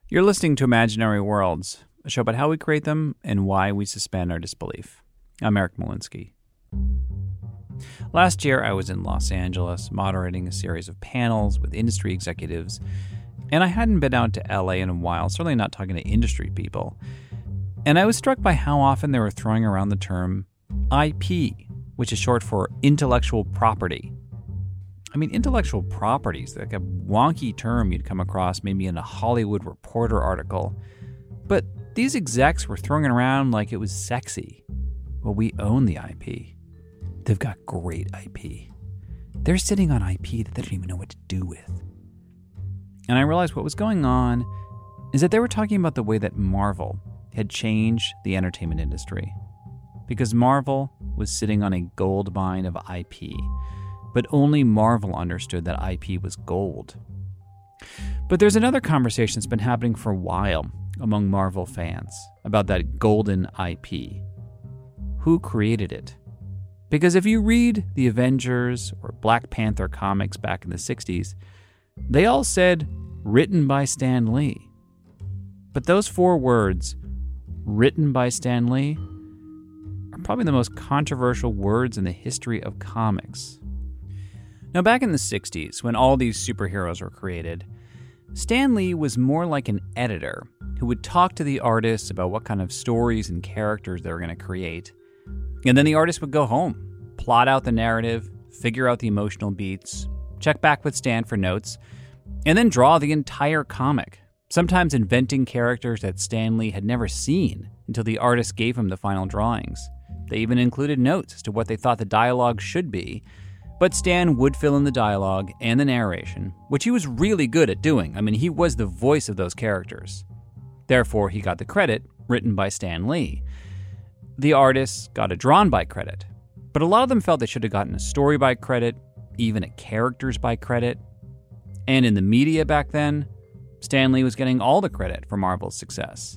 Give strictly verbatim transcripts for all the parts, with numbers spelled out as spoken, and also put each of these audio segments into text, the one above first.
You're listening to Imaginary Worlds, a show about how we create them and why we suspend our disbelief. I'm Eric Molinsky. Last year, I was in Los Angeles moderating a series of panels with industry executives, and I hadn't been out to L A in a while, certainly not talking to industry people. And I was struck by how often they were throwing around the term I P, which is short for intellectual property. I mean, intellectual property is like a wonky term you'd come across maybe in a Hollywood Reporter article. But these execs were throwing it around like it was sexy. Well, we own the I P. They've got great I P. They're sitting on I P that they don't even know what to do with. And I realized what was going on is that they were talking about the way that Marvel had changed the entertainment industry. Because Marvel was sitting on a gold mine of I P. But only Marvel understood that I P was gold. But there's another conversation that's been happening for a while among Marvel fans about that golden I P. Who created it? Because if you read the Avengers or Black Panther comics back in the sixties, they all said, written by Stan Lee. But those four words, written by Stan Lee, are probably the most controversial words in the history of comics. Now, back in the sixties, when all these superheroes were created, Stan Lee was more like an editor who would talk to the artists about what kind of stories and characters they were going to create. And then the artist would go home, plot out the narrative, figure out the emotional beats, check back with Stan for notes, and then draw the entire comic, sometimes inventing characters that Stan Lee had never seen until the artist gave him the final drawings. They even included notes as to what they thought the dialogue should be, but Stan would fill in the dialogue and the narration, which he was really good at doing. I mean, he was the voice of those characters. Therefore, he got the credit, written by Stan Lee. The artists got a drawn by credit, but a lot of them felt they should have gotten a story by credit, even a characters by credit. And in the media back then, Stan Lee was getting all the credit for Marvel's success.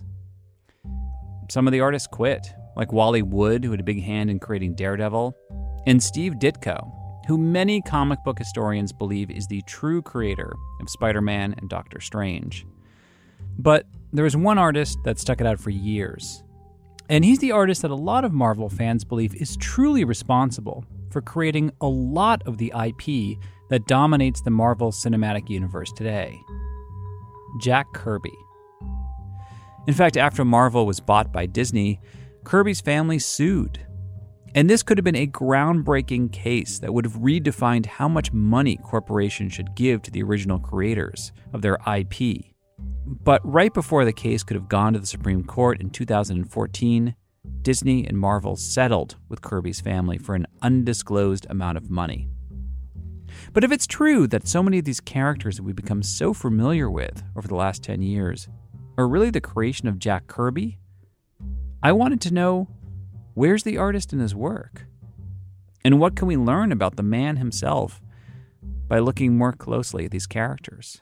Some of the artists quit, like Wally Wood, who had a big hand in creating Daredevil, and Steve Ditko, who many comic book historians believe is the true creator of Spider-Man and Doctor Strange. But there was one artist that stuck it out for years. And he's the artist that a lot of Marvel fans believe is truly responsible for creating a lot of the I P that dominates the Marvel Cinematic Universe today. Jack Kirby. In fact, after Marvel was bought by Disney, Kirby's family sued. And this could have been a groundbreaking case that would have redefined how much money corporations should give to the original creators of their I P. But right before the case could have gone to the Supreme Court in two thousand fourteen, Disney and Marvel settled with Kirby's family for an undisclosed amount of money. But if it's true that so many of these characters that we've become so familiar with over the last ten years are really the creation of Jack Kirby, I wanted to know, where's the artist in his work? And what can we learn about the man himself by looking more closely at these characters?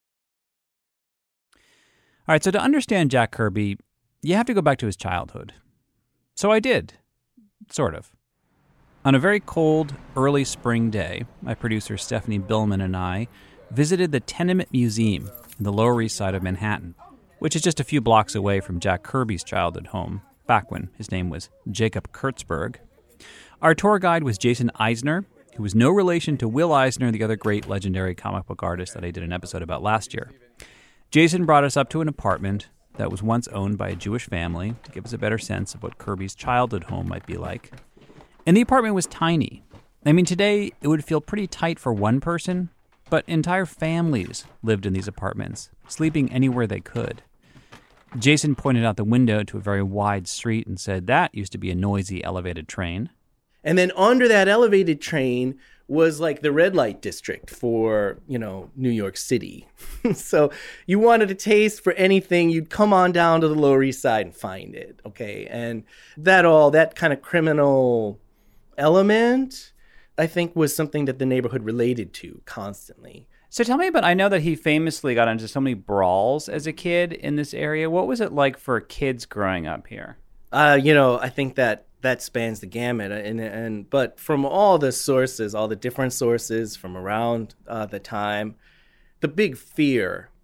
All right, so to understand Jack Kirby, you have to go back to his childhood. So I did, sort of. On a very cold, early spring day, my producer Stephanie Billman and I visited the Tenement Museum in the Lower East Side of Manhattan, which is just a few blocks away from Jack Kirby's childhood home, back when his name was Jacob Kurtzberg. Our tour guide was Jason Eisner, who was no relation to Will Eisner, the other great legendary comic book artist that I did an episode about last year. Jason brought us up to an apartment that was once owned by a Jewish family to give us a better sense of what Kirby's childhood home might be like. And the apartment was tiny. I mean, today it would feel pretty tight for one person, but entire families lived in these apartments, sleeping anywhere they could. Jason pointed out the window to a very wide street and said that used to be a noisy elevated train. And then under that elevated train was like the red light district for, you know, New York City. So you wanted a taste for anything, you'd come on down to the Lower East Side and find it, okay? And that all, that kind of criminal element, I think, was something that the neighborhood related to constantly. So tell me about, I know that he famously got into so many brawls as a kid in this area. What was it like for kids growing up here? Uh, you know, I think that that spans the gamut. And, and but from all the sources, all the different sources from around uh, the time, the big fear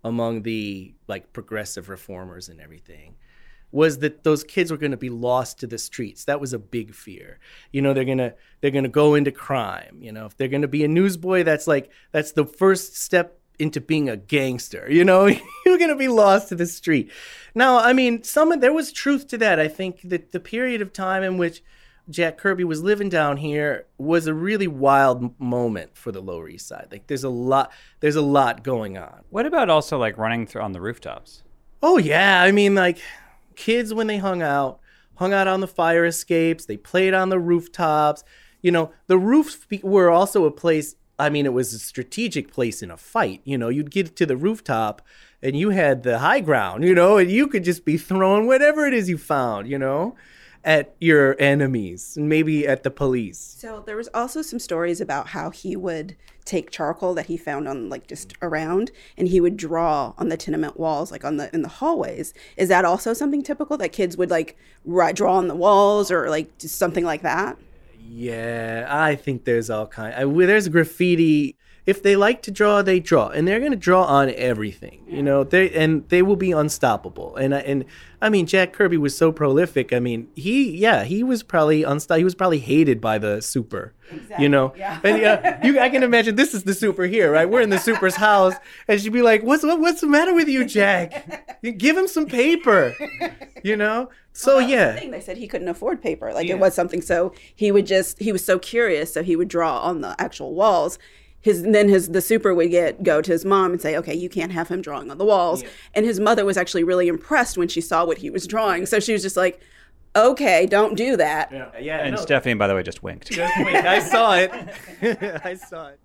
among the like progressive reformers and everything was that those kids were going to be lost to the streets. That was a big fear. You know, they're going to they're going to go into crime. You know, if they're going to be a newsboy, that's like that's the first step into being a gangster. You know, you're going to be lost to the street. Now, I mean, some of, there was truth to that. I think that the period of time in which Jack Kirby was living down here was a really wild moment for the Lower East Side. Like there's a lot there's a lot going on. What about also like running through on the rooftops? Oh yeah, I mean like kids, when they hung out, hung out on the fire escapes. They played on the rooftops. You know, the roofs were also a place, I mean, it was a strategic place in a fight. You know, you'd get to the rooftop and you had the high ground, you know, and you could just be throwing whatever it is you found, you know, at your enemies and maybe at the police. So there was also some stories about how he would take charcoal that he found on like just around and he would draw on the tenement walls, like on the in the hallways. Is that also something typical that kids would like ra- draw on the walls or like just something like that? Yeah, I think there's all kind. I, there's graffiti. If they like to draw, they draw, and they're going to draw on everything, you know. They and they will be unstoppable. And and I mean, Jack Kirby was so prolific. I mean, he yeah, he was probably unstoppable. He was probably hated by the super, exactly, you know. Yeah. And yeah, you I can imagine this is the super here, right? We're in the super's house, and she'd be like, "What's what, what's the matter with you, Jack? Give him some paper," you know. So well, yeah, the thing. They said he couldn't afford paper. Like yeah. it was something. So he would just he was so curious, so he would draw on the actual walls. His then his the super would get go to his mom and say, okay, you can't have him drawing on the walls. Yeah. And his mother was actually really impressed when she saw what he was drawing. So she was just like, okay, don't do that. Yeah, yeah. And no. Stephanie, by the way, just winked. Just winked. I saw it. I saw it.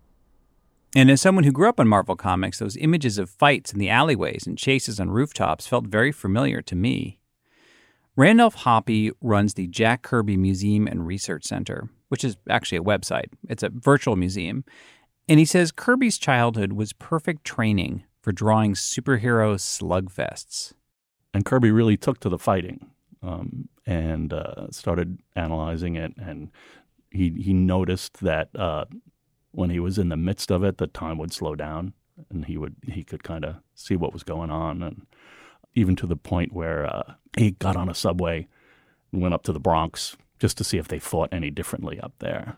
And as someone who grew up on Marvel Comics, those images of fights in the alleyways and chases on rooftops felt very familiar to me. Randolph Hoppe runs the Jack Kirby Museum and Research Center, which is actually a website. It's a virtual museum. And he says Kirby's childhood was perfect training for drawing superhero slugfests. And Kirby really took to the fighting um, and uh, started analyzing it. And he he noticed that uh, when he was in the midst of it, the time would slow down, and he would he could kind of see what was going on. And even to the point where uh, he got on a subway and went up to the Bronx just to see if they fought any differently up there.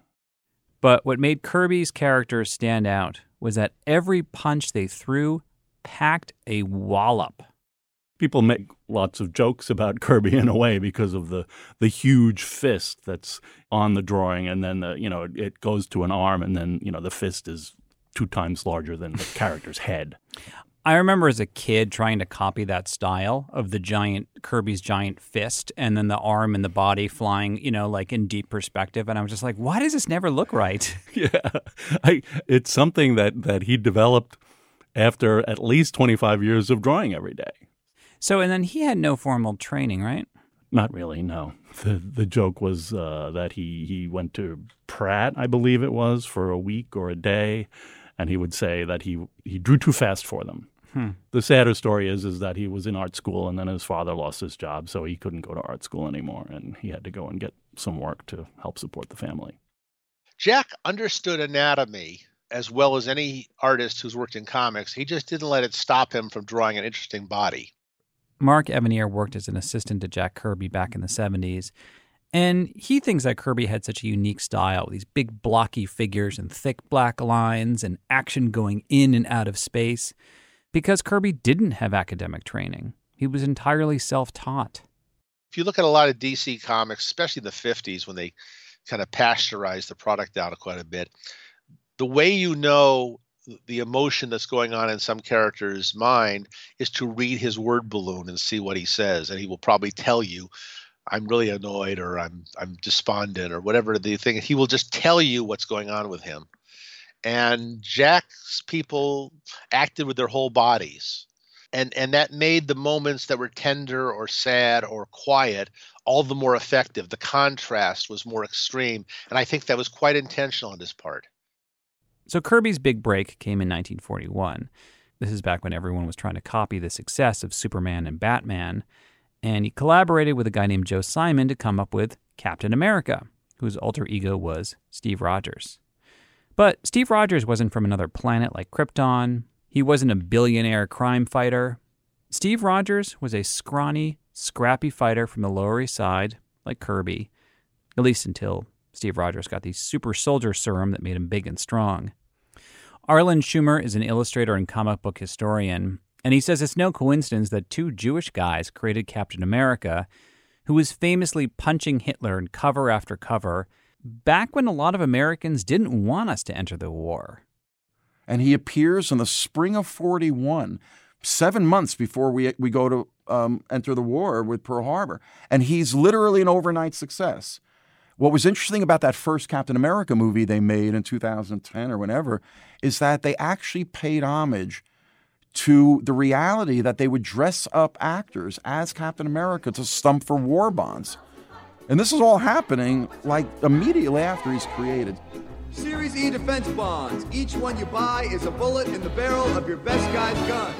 But what made Kirby's characters stand out was that every punch they threw packed a wallop. People make lots of jokes about Kirby in a way because of the the huge fist that's on the drawing, and then the, you know it goes to an arm, and then you know the fist is two times larger than the character's head. I remember as a kid trying to copy that style of the giant Kirby's giant fist and then the arm and the body flying, you know, like in deep perspective. And I was just like, why does this never look right? Yeah, I, it's something that, that he developed after at least twenty-five years of drawing every day. So, and then he had no formal training, right? Not really, no. The the joke was uh, that he, he went to Pratt, I believe it was, for a week or a day. And he would say that he he drew too fast for them. Hmm. The sadder story is is that he was in art school, and then his father lost his job, so he couldn't go to art school anymore, and he had to go and get some work to help support the family. Jack understood anatomy as well as any artist who's worked in comics. He just didn't let it stop him from drawing an interesting body. Mark Evanier worked as an assistant to Jack Kirby back in the seventies. And he thinks that Kirby had such a unique style, these big blocky figures and thick black lines and action going in and out of space, because Kirby didn't have academic training. He was entirely self-taught. If you look at a lot of D C comics, especially in the fifties when they kind of pasteurized the product down quite a bit, the way you know the emotion that's going on in some character's mind is to read his word balloon and see what he says. And he will probably tell you, I'm really annoyed, or I'm I'm despondent, or whatever the thing. He will just tell you what's going on with him. And Jack's people acted with their whole bodies. And and that made the moments that were tender or sad or quiet all the more effective. The contrast was more extreme. And I think that was quite intentional on his part. So Kirby's big break came in nineteen forty-one. This is back when everyone was trying to copy the success of Superman and Batman. And he collaborated with a guy named Joe Simon to come up with Captain America, whose alter ego was Steve Rogers. But Steve Rogers wasn't from another planet like Krypton. He wasn't a billionaire crime fighter. Steve Rogers was a scrawny, scrappy fighter from the Lower East Side, like Kirby, at least until Steve Rogers got the super soldier serum that made him big and strong. Arlen Schumer is an illustrator and comic book historian, and he says it's no coincidence that two Jewish guys created Captain America, who was famously punching Hitler in cover after cover, back when a lot of Americans didn't want us to enter the war. And he appears in the spring of forty-one, seven months before we we go to um, enter the war with Pearl Harbor. And he's literally an overnight success. What was interesting about that first Captain America movie they made in two thousand ten or whenever is that they actually paid homage to the reality that they would dress up actors as Captain America to stump for war bonds. And this is all happening like immediately after he's created. Series E defense bonds. Each one you buy is a bullet in the barrel of your best guy's gun.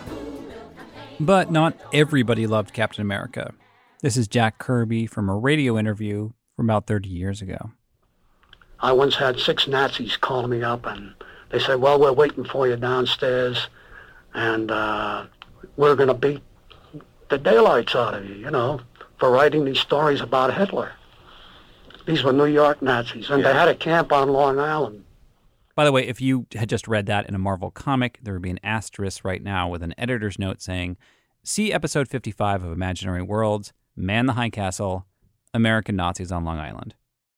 But not everybody loved Captain America. This is Jack Kirby from a radio interview from about thirty years ago. I once had six Nazis call me up, and they said, well, we're waiting for you downstairs, and uh, we're going to beat the daylights out of you, you know, for writing these stories about Hitler. These were New York Nazis, and yeah. They had a camp on Long Island. By the way, if you had just read that in a Marvel comic, there would be an asterisk right now with an editor's note saying, see episode fifty-five of Imaginary Worlds, Man the High Castle, American Nazis on Long Island.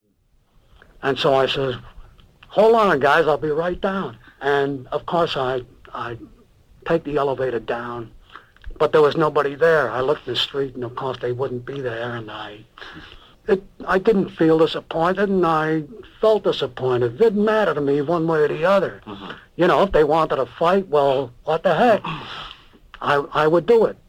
And so I said, hold on, guys, I'll be right down. And, of course, I I take the elevator down, but there was nobody there. I looked in the street, and, of course, they wouldn't be there, and I... It, I didn't feel disappointed, and I felt disappointed. It didn't matter to me one way or the other. Mm-hmm. You know, if they wanted to fight, well, what the heck? I I would do it.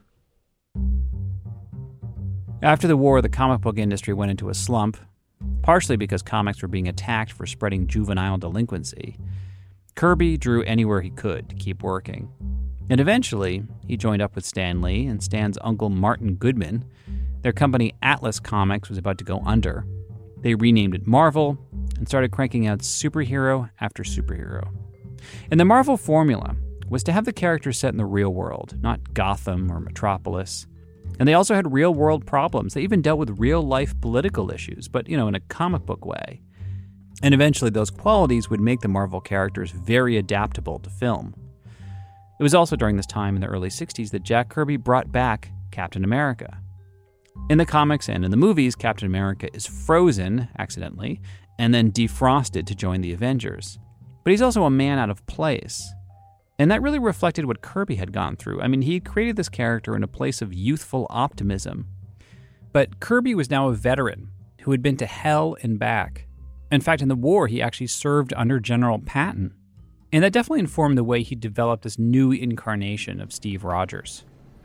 After the war, the comic book industry went into a slump, partially because comics were being attacked for spreading juvenile delinquency. Kirby drew anywhere he could to keep working. And eventually, he joined up with Stan Lee and Stan's uncle Martin Goodman. Their company Atlas Comics was about to go under. They renamed it Marvel and started cranking out superhero after superhero. And the Marvel formula was to have the characters set in the real world, not Gotham or Metropolis. And they also had real-world problems. They even dealt with real-life political issues, but, you know, in a comic book way. And eventually those qualities would make the Marvel characters very adaptable to film. It was also during this time in the early sixties that Jack Kirby brought back Captain America. In the comics and in the movies, Captain America is frozen, accidentally, and then defrosted to join the Avengers. But he's also a man out of place. And that really reflected what Kirby had gone through. I mean, he created this character in a place of youthful optimism. But Kirby was now a veteran who had been to hell and back. In fact, in the war, he actually served under General Patton. And that definitely informed the way he developed this new incarnation of Steve Rogers.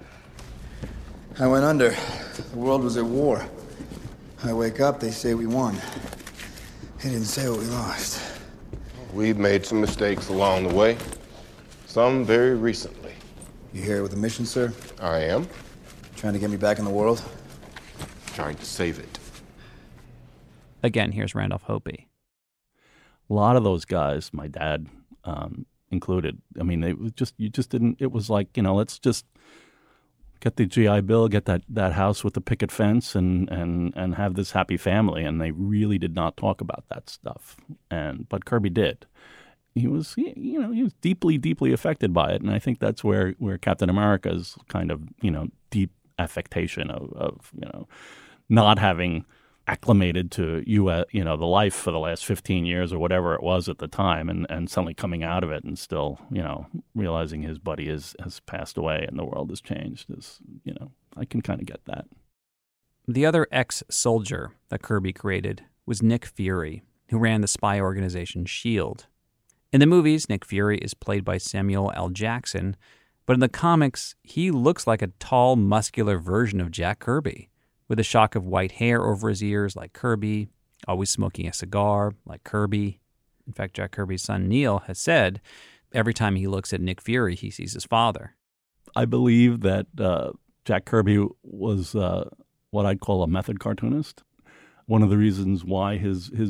I went under. The world was at war. I wake up, they say we won. They didn't say what we lost. We've made some mistakes along the way. Some very recently. You here with a mission, sir? I am. Trying to get me back in the world? Trying to save it. Again, here's Randolph Hope. A lot of those guys, my dad um, included, I mean, they was just, you just didn't, it was like, you know, let's just get the G I Bill, get that, that house with the picket fence and, and, and have this happy family. And they really did not talk about that stuff. And, but Kirby did. He was, you know, he was deeply, deeply affected by it. And I think that's where, where Captain America's kind of, you know, deep affectation of, of, you know, not having acclimated to U S, you know, the life for the last fifteen years or whatever it was at the time, and, and suddenly coming out of it and still, you know, realizing his buddy is, has passed away and the world has changed is, you know, I can kind of get that. The other ex-soldier that Kirby created was Nick Fury, who ran the spy organization SHIELD. In the movies, Nick Fury is played by Samuel L. Jackson, but in the comics, he looks like a tall, muscular version of Jack Kirby, with a shock of white hair over his ears like Kirby, always smoking a cigar like Kirby. In fact, Jack Kirby's son Neil has said every time he looks at Nick Fury, he sees his father. I believe that uh, Jack Kirby was uh, what I'd call a method cartoonist. One of the reasons why his his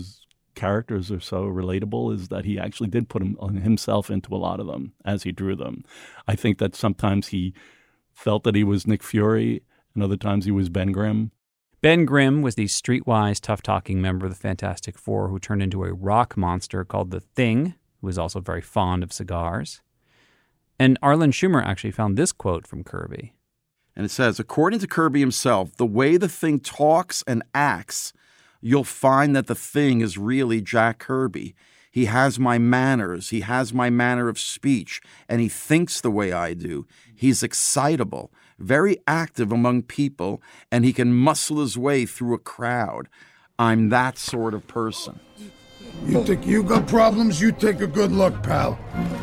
characters are so relatable is that he actually did put him, himself into a lot of them as he drew them. I think that sometimes he felt that he was Nick Fury, and other times he was Ben Grimm. Ben Grimm was the streetwise, tough-talking member of the Fantastic Four who turned into a rock monster called the Thing, who was also very fond of cigars. And Arlen Schumer actually found this quote from Kirby. And it says, according to Kirby himself, the way the Thing talks and acts, you'll find that the Thing is really Jack Kirby. He has my manners. He has my manner of speech, and he thinks the way I do. He's excitable, very active among people, and he can muscle his way through a crowd. I'm that sort of person. You think you got problems? You take a good look, pal.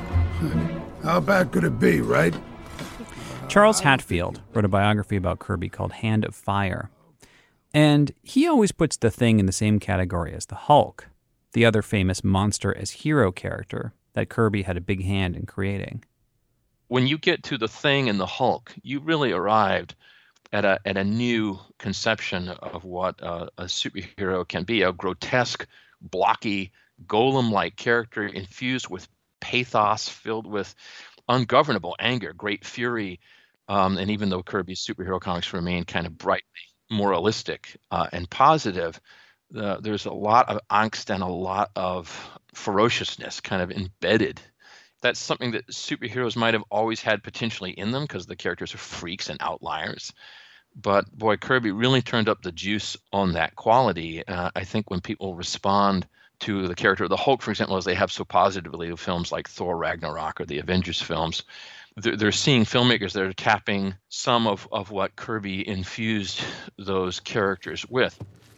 How bad could it be, right? Charles Hatfield wrote a biography about Kirby called Hand of Fire. And he always puts the Thing in the same category as the Hulk, the other famous monster as hero character that Kirby had a big hand in creating. When you get to the Thing and the Hulk, you really arrived at a at a new conception of what uh, a superhero can be, a grotesque, blocky, golem-like character infused with pathos, filled with ungovernable anger, great fury, um, and even though Kirby's superhero comics remain kind of brightly moralistic uh, and positive, uh, there's a lot of angst and a lot of ferociousness kind of embedded. That's something that superheroes might have always had potentially in them because the characters are freaks and outliers. But boy, Kirby really turned up the juice on that quality. Uh, I think when people respond to the character of the Hulk, for example, as they have so positively with films like Thor Ragnarok or the Avengers films, they're, they're seeing filmmakers that are tapping some of, of what Kirby infused those characters with.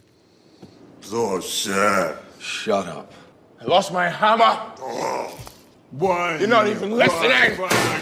So sad. Shut up. I lost my hammer. Oh, why? You're not even listening.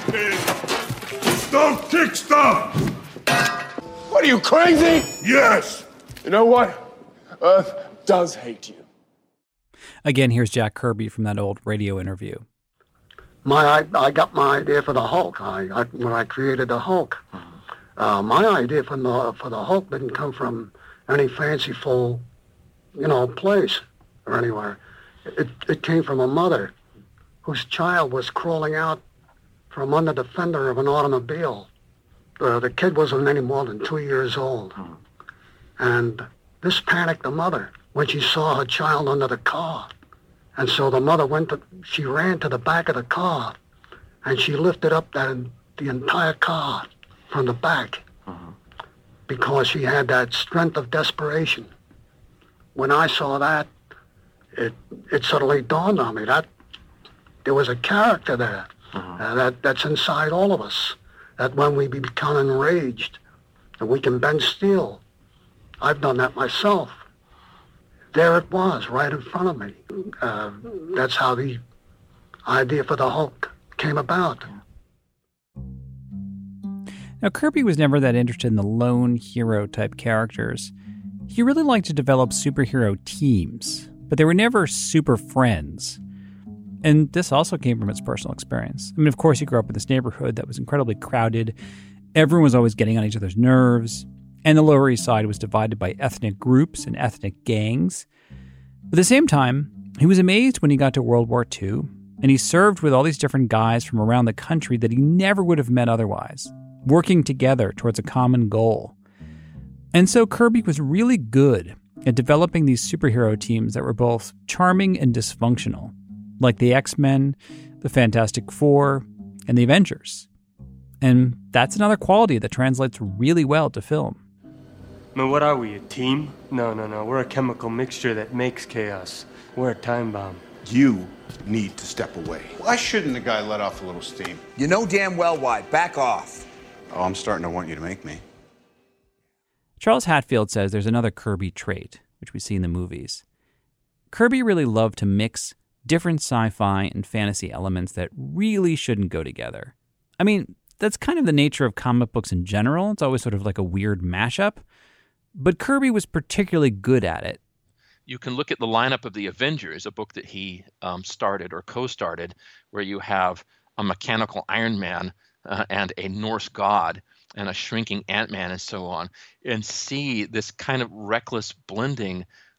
Don't kick stuff. What are you, crazy? Yes. You know what? Earth does hate you. Again, here's Jack Kirby from that old radio interview. My, I, I got my idea for the Hulk. I, I when I created the Hulk, uh, my idea for the for the Hulk didn't come from any fanciful, you know, place or anywhere. It it came from a mother whose child was crawling out from under the fender of an automobile. Uh, the kid wasn't any more than two years old, and this panicked the mother when she saw her child under the car. And so the mother went to, she ran to the back of the car, and she lifted up that, the entire car from the back uh-huh. because she had that strength of desperation. When I saw that, it it suddenly dawned on me that there was a character there uh-huh. uh, that, that's inside all of us, that when we become enraged, that we can bend steel. I've done that myself. There it was, right in front of me. Uh, that's how the idea for the Hulk came about. Now, Kirby was never that interested in the lone hero type characters. He really liked to develop superhero teams, but they were never super friends. And this also came from his personal experience. I mean, of course, he grew up in this neighborhood that was incredibly crowded. Everyone was always getting on each other's nerves. And the Lower East Side was divided by ethnic groups and ethnic gangs. But at the same time, he was amazed when he got to World War Two, and he served with all these different guys from around the country that he never would have met otherwise, working together towards a common goal. And so Kirby was really good at developing these superhero teams that were both charming and dysfunctional, like the X-Men, the Fantastic Four, and the Avengers. And that's another quality that translates really well to film. I mean, what are we, a team? No, no, no. We're a chemical mixture that makes chaos. We're a time bomb. You need to step away. Why shouldn't the guy let off a little steam? You know damn well why. Back off. Oh, I'm starting to want you to make me. Charles Hatfield says there's another Kirby trait, which we see in the movies. Kirby really loved to mix different sci-fi and fantasy elements that really shouldn't go together. I mean, that's kind of the nature of comic books in general. It's always sort of like a weird mashup. But Kirby was particularly good at it. You can look at the lineup of the Avengers, a book that he um, started or co-started, where you have a mechanical Iron Man uh, and a Norse god and a shrinking Ant-Man and so on, and see this kind of reckless blending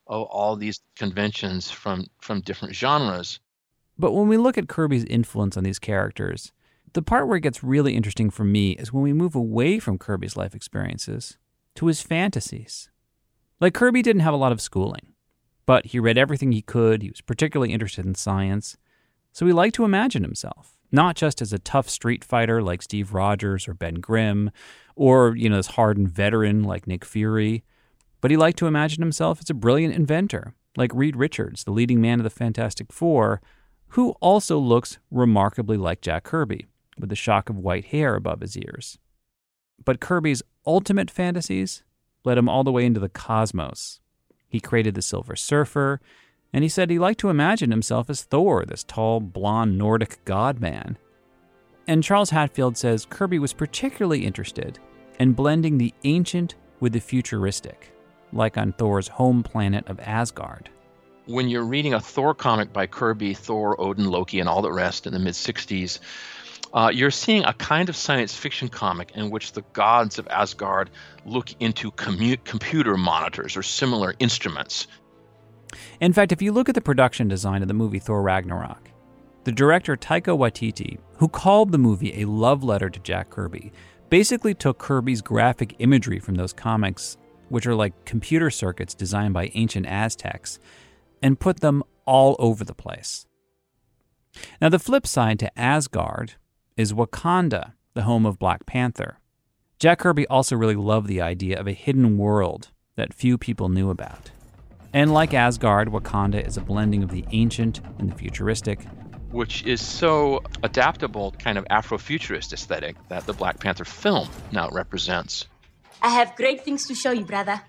oh, all these conventions from, from different genres. But when we look at Kirby's influence on these characters, the part where it gets really interesting for me is when we move away from Kirby's life experiences to his fantasies. Like, Kirby didn't have a lot of schooling, but he read everything he could. He was particularly interested in science. So he liked to imagine himself, not just as a tough street fighter like Steve Rogers or Ben Grimm, or, you know, this hardened veteran like Nick Fury, but he liked to imagine himself as a brilliant inventor like Reed Richards, the leading man of the Fantastic Four, who also looks remarkably like Jack Kirby, with a shock of white hair above his ears. But Kirby's ultimate fantasies led him all the way into the cosmos. He created the Silver Surfer, and he said he liked to imagine himself as Thor, this tall, blonde Nordic god-man. And Charles Hatfield says Kirby was particularly interested in blending the ancient with the futuristic, like on Thor's home planet of Asgard. When you're reading a Thor comic by Kirby, Thor, Odin, Loki, and all the rest in the mid-sixties, uh, you're seeing a kind of science fiction comic in which the gods of Asgard look into commu- computer monitors or similar instruments. In fact, if you look at the production design of the movie Thor Ragnarok, the director Taika Waititi, who called the movie a love letter to Jack Kirby, basically took Kirby's graphic imagery from those comics, which are like computer circuits designed by ancient Aztecs, and put them all over the place. Now, the flip side to Asgard is Wakanda, the home of Black Panther. Jack Kirby also really loved the idea of a hidden world that few people knew about. And like Asgard, Wakanda is a blending of the ancient and the futuristic, which is so adaptable, kind of Afrofuturist aesthetic that the Black Panther film now represents. I have great things to show you, brother.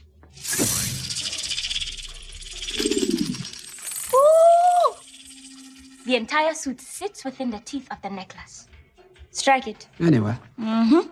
Ooh! The entire suit sits within the teeth of the necklace. Strike it. Anyway. Mm-hmm.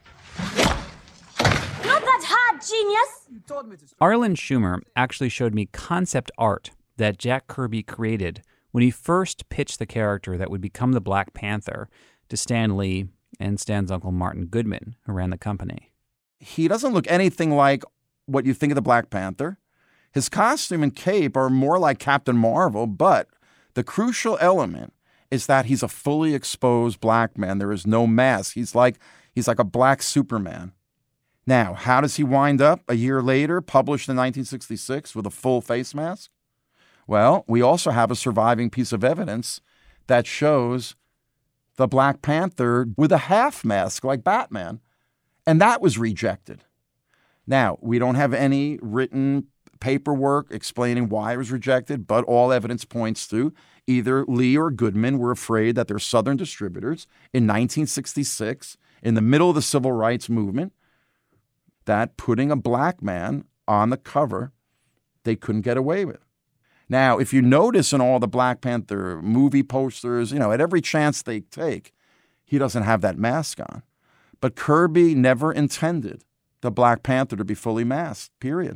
Not that hard, genius! Arlen Schumer actually showed me concept art that Jack Kirby created when he first pitched the character that would become the Black Panther to Stan Lee and Stan's uncle Martin Goodman, who ran the company. He doesn't look anything like what you think of the Black Panther. His costume and cape are more like Captain Marvel, but the crucial element is that he's a fully exposed black man. There is no mask. He's like he's like a black Superman. Now, how does he wind up a year later, published in nineteen sixty-six with a full face mask? Well, we also have a surviving piece of evidence that shows the Black Panther with a half mask like Batman, and that was rejected. Now, we don't have any written paperwork explaining why it was rejected, but all evidence points to either Lee or Goodman were afraid that their Southern distributors in nineteen sixty-six, in the middle of the Civil Rights Movement, that putting a black man on the cover, they couldn't get away with. Now, if you notice in all the Black Panther movie posters, you know, at every chance they take, he doesn't have that mask on. But Kirby never intended the Black Panther to be fully masked, period.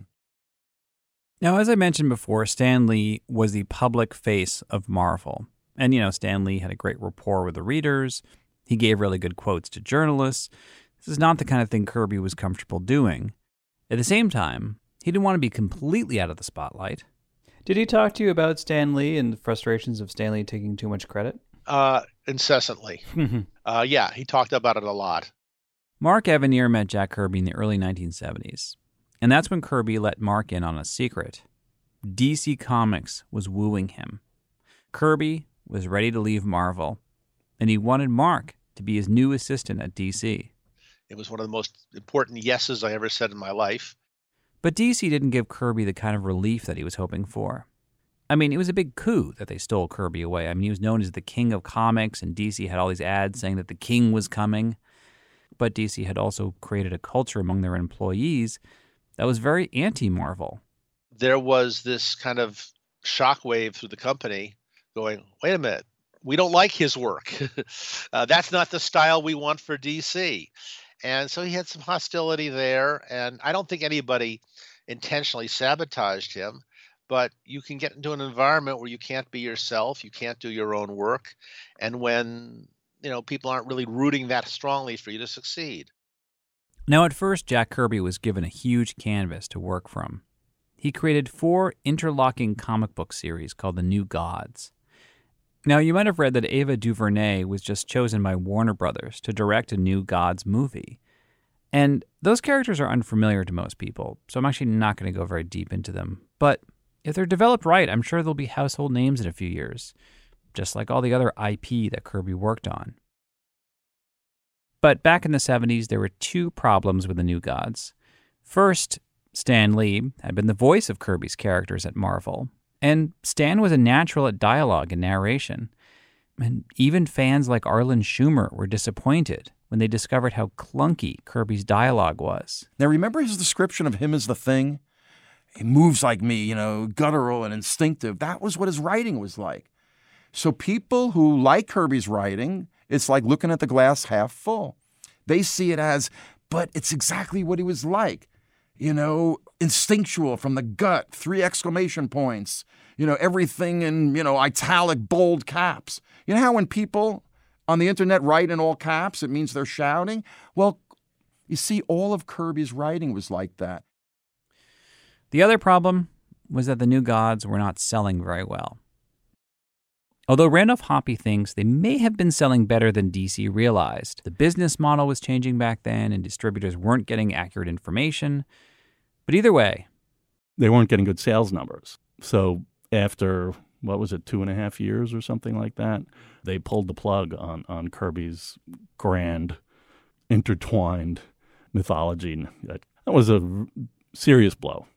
Now, as I mentioned before, Stan Lee was the public face of Marvel. And, you know, Stan Lee had a great rapport with the readers. He gave really good quotes to journalists. This is not the kind of thing Kirby was comfortable doing. At the same time, he didn't want to be completely out of the spotlight. Did he talk to you about Stan Lee and the frustrations of Stan Lee taking too much credit? Uh, incessantly. uh, yeah, he talked about it a lot. Mark Evanier met Jack Kirby in the early nineteen seventies. And that's when Kirby let Mark in on a secret. D C Comics was wooing him. Kirby was ready to leave Marvel, and he wanted Mark to be his new assistant at D C. It was one of the most important yeses I ever said in my life. But D C didn't give Kirby the kind of relief that he was hoping for. I mean, it was a big coup that they stole Kirby away. I mean, he was known as the king of comics, and D C had all these ads saying that the king was coming. But D C had also created a culture among their employees that was very anti-Marvel. There was this kind of shockwave through the company going, wait a minute, we don't like his work. uh, that's not the style we want for D C. And so he had some hostility there, and I don't think anybody intentionally sabotaged him, but you can get into an environment where you can't be yourself, you can't do your own work, and when, you know, people aren't really rooting that strongly for you to succeed. Now, at first, Jack Kirby was given a huge canvas to work from. he created four interlocking comic book series called The New Gods. Now, you might have read that Ava DuVernay was just chosen by Warner Brothers to direct a New Gods movie. And those characters are unfamiliar to most people, so I'm actually not going to go very deep into them. But if they're developed right, I'm sure they'll be household names in a few years, just like all the other I P that Kirby worked on. But back in the seventies, there were two problems with The New Gods. First, Stan Lee had been the voice of Kirby's characters at Marvel, and Stan was a natural at dialogue and narration. And even fans like Arlen Schumer were disappointed when they discovered how clunky Kirby's dialogue was. Now, remember his description of him as the Thing? He moves like me, you know, guttural and instinctive. That was what his writing was like. So people who like Kirby's writing, it's like looking at the glass half full. They see it as, but it's exactly what he was like. You know, instinctual from the gut, three exclamation points, you know, everything in, you know, italic, bold caps. You know how when people on the internet write in all caps, it means they're shouting? Well, you see, all of Kirby's writing was like that. The other problem was that The New Gods were not selling very well. Although Randolph Hoppe thinks they may have been selling better than D C realized. The business model was changing back then, and distributors weren't getting accurate information. But either way, they weren't getting good sales numbers. So after, what was it, two and a half years or something like that, they pulled the plug on, on Kirby's grand, intertwined mythology. That, that was a serious blow.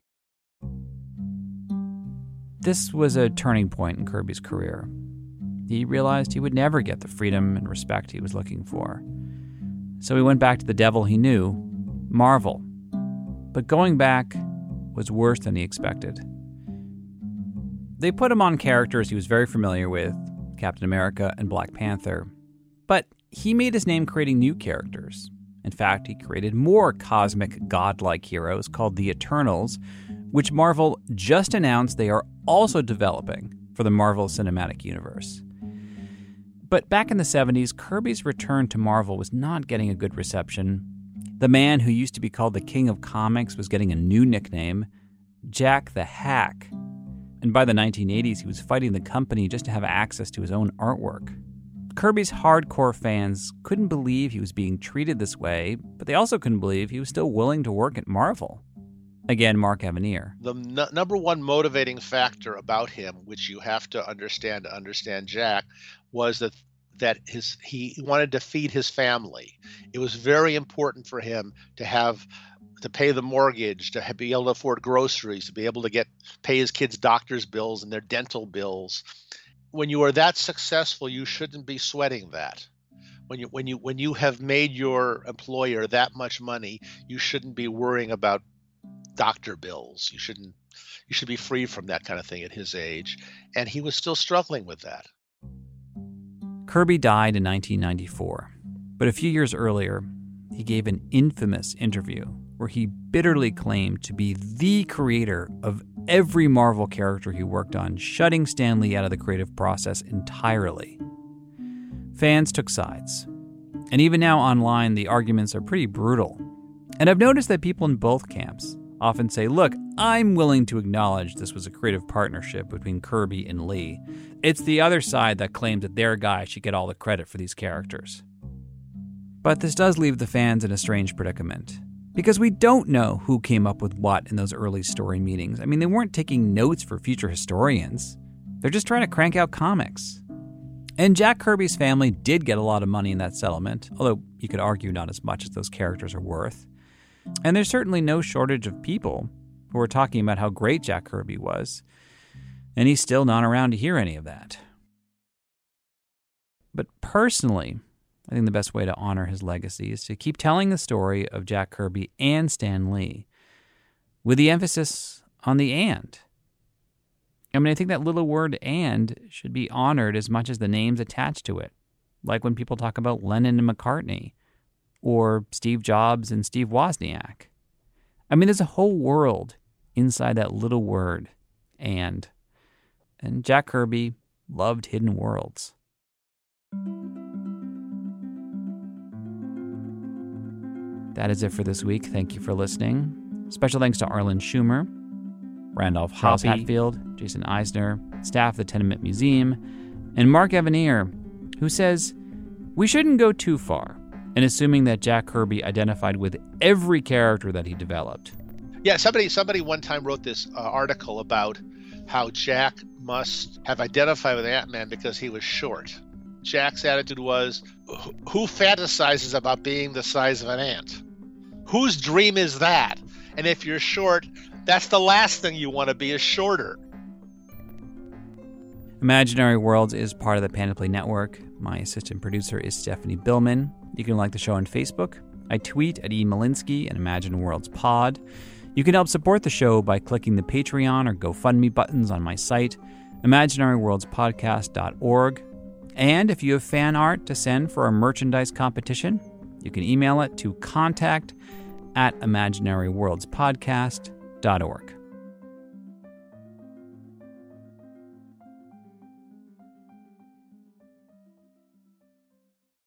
This was a turning point in Kirby's career. He realized he would never get the freedom and respect he was looking for. So he went back to the devil he knew, Marvel. But going back was worse than he expected. They put him on characters he was very familiar with, Captain America and Black Panther. But he made his name creating new characters. In fact, he created more cosmic, godlike heroes called the Eternals, which Marvel just announced they are also developing for the Marvel Cinematic Universe. But back in the seventies, Kirby's return to Marvel was not getting a good reception. The man who used to be called the King of Comics was getting a new nickname, Jack the Hack. And by the nineteen eighties, he was fighting the company just to have access to his own artwork. Kirby's hardcore fans couldn't believe he was being treated this way, but they also couldn't believe he was still willing to work at Marvel. Again, Mark Evanier. The n- number one motivating factor about him, which you have to understand to understand Jack, was that that his he wanted to feed his family. It was very important for him to have to pay the mortgage, to have, be able to afford groceries, to be able to get pay his kids' doctor's bills and their dental bills. When you are that successful, you shouldn't be sweating that. When you when you when you have made your employer that much money, you shouldn't be worrying about doctor bills. You shouldn't you should be free from that kind of thing at his age. And he was still struggling with that. Kirby died in nineteen ninety-four, but a few years earlier, he gave an infamous interview where he bitterly claimed to be the creator of every Marvel character he worked on, shutting Stan Lee out of the creative process entirely. Fans took sides, and even now online, the arguments are pretty brutal. And I've noticed that people in both camps often say, look, I'm willing to acknowledge this was a creative partnership between Kirby and Lee. It's the other side that claims that their guy should get all the credit for these characters. But this does leave the fans in a strange predicament, because we don't know who came up with what in those early story meetings. I mean, they weren't taking notes for future historians. They're just trying to crank out comics. And Jack Kirby's family did get a lot of money in that settlement, although you could argue not as much as those characters are worth. And there's certainly no shortage of people who are talking about how great Jack Kirby was, and he's still not around to hear any of that. But personally, I think the best way to honor his legacy is to keep telling the story of Jack Kirby and Stan Lee, with the emphasis on the and. I mean, I think that little word and should be honored as much as the names attached to it, like when people talk about Lennon and McCartney, or Steve Jobs and Steve Wozniak. I mean, there's a whole world inside that little word, and. And Jack Kirby loved hidden worlds. That is it for this week. Thank you for listening. Special thanks to Arlen Schumer. Randolph Charles Hatfield, Jason Eisner, staff of the Tenement Museum, and Mark Evanier, who says, we shouldn't go too far in assuming that Jack Kirby identified with every character that he developed. Yeah, somebody somebody one time wrote this uh, article about how Jack must have identified with Ant-Man because he was short. Jack's attitude was, who fantasizes about being the size of an ant? Whose dream is that? And if you're short, that's the last thing you want to be, is shorter. Imaginary Worlds is part of the Panoply Network. My assistant producer is Stephanie Billman. You can like the show on Facebook. I tweet at E. Malinsky and Imagine Worlds Pod. You can help support the show by clicking the Patreon or GoFundMe buttons on my site, imaginary worlds podcast dot org. And if you have fan art to send for a merchandise competition, you can email it to contact at imaginary worlds podcast dot org.